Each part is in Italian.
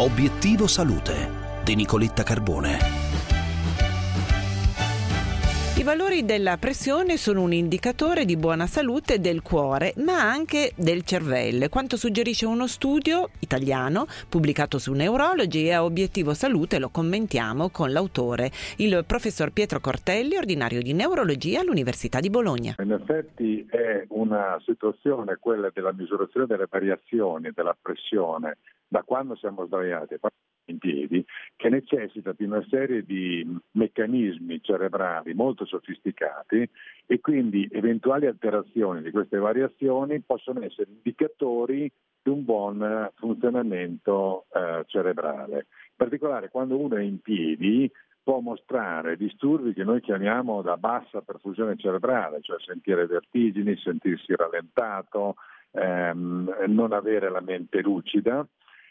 Obiettivo Salute di Nicoletta Carbone. I valori della pressione sono un indicatore di buona salute del cuore, ma anche del cervello, quanto suggerisce uno studio italiano pubblicato su Neurology, e a Obiettivo Salute lo commentiamo con l'autore, il professor Pietro Cortelli, ordinario di neurologia all'Università di Bologna. In effetti è una situazione, quella della misurazione delle variazioni della pressione da quando siamo sdraiati in piedi, che necessita di una serie di meccanismi cerebrali molto sofisticati, e quindi eventuali alterazioni di queste variazioni possono essere indicatori di un buon funzionamento cerebrale. In particolare, quando uno è in piedi può mostrare disturbi che noi chiamiamo da bassa perfusione cerebrale, cioè sentire vertigini, sentirsi rallentato, non avere la mente lucida.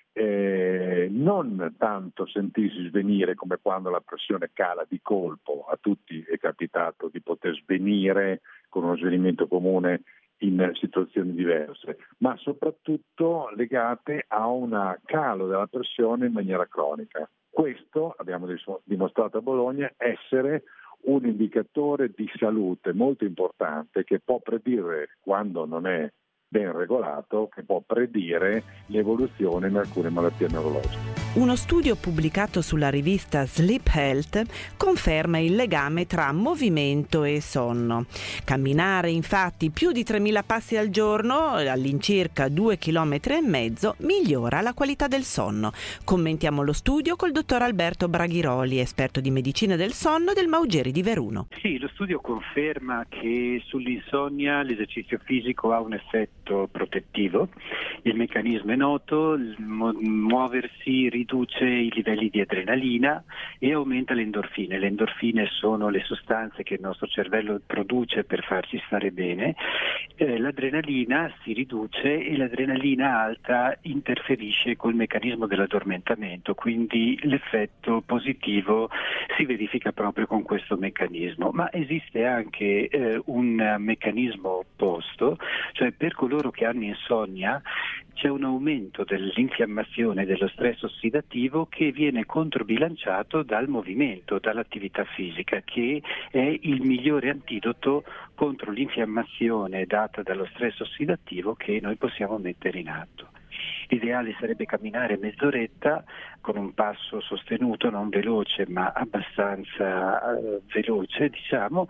Non tanto sentirsi svenire come quando la pressione cala di colpo. A tutti è capitato di poter svenire con uno svenimento comune in situazioni diverse, ma soprattutto legate a un calo della pressione in maniera cronica. Questo abbiamo dimostrato a Bologna essere un indicatore di salute molto importante, che può predire, quando non è ben regolato, che può predire l'evoluzione in alcune malattie neurologiche. Uno studio pubblicato sulla rivista Sleep Health conferma il legame tra movimento e sonno. Camminare, infatti, più di 3.000 passi al giorno, all'incirca 2,5 km, migliora la qualità del sonno. Commentiamo lo studio col dottor Alberto Braghiroli, esperto di medicina del sonno del Maugeri di Veruno. Sì, lo studio conferma che sull'insonnia l'esercizio fisico ha un effetto protettivo. Il meccanismo è noto, muoversi riduce i livelli di adrenalina e aumenta le endorfine. Le endorfine sono le sostanze che il nostro cervello produce per farci stare bene. L'adrenalina si riduce e l'adrenalina alta interferisce col meccanismo dell'addormentamento, quindi l'effetto positivo si verifica proprio con questo meccanismo. Ma esiste anche un meccanismo opposto, cioè per coloro che hanno insonnia c'è un aumento dell'infiammazione, dello stress ossidativo, che viene controbilanciato dal movimento, dall'attività fisica, che è il migliore antidoto contro l'infiammazione data dallo stress ossidativo che noi possiamo mettere in atto. L'ideale sarebbe camminare mezz'oretta con un passo sostenuto, non veloce ma abbastanza veloce, diciamo,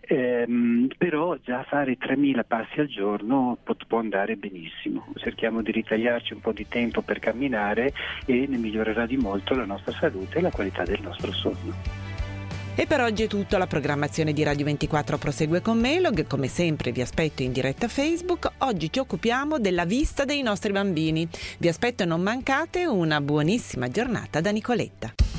però già fare 3.000 passi al giorno può andare benissimo. Cerchiamo di ritagliarci un po' di tempo per camminare e ne migliorerà di molto la nostra salute e la qualità del nostro sonno. E per oggi è tutto. La programmazione di Radio 24 prosegue con Melog. Come sempre vi aspetto in diretta Facebook. Oggi ci occupiamo della vista dei nostri bambini. Vi aspetto e non mancate una buonissima giornata da Nicoletta.